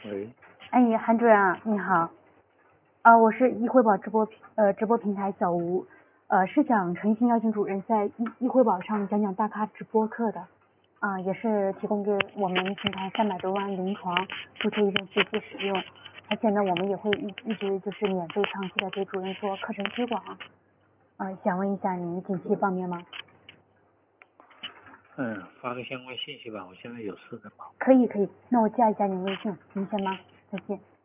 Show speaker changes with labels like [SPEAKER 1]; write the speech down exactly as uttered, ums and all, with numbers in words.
[SPEAKER 1] 喂，
[SPEAKER 2] 哎，韩主任啊，你好，啊，我是易汇宝直播呃直播平台小吴，呃，是想诚心邀请主任在易易汇宝上讲讲大咖直播课的，啊，也是提供给我们平台三百多万临床注册医生学习使用，而且呢，我们也会一一直就是免费长期的给主任做课程推广，啊，想问一下您近期方便吗？
[SPEAKER 1] 嗯，发个相关信息吧，我现在有事在忙。
[SPEAKER 2] 可以可以，那我加一下您微信，您先忙，再见。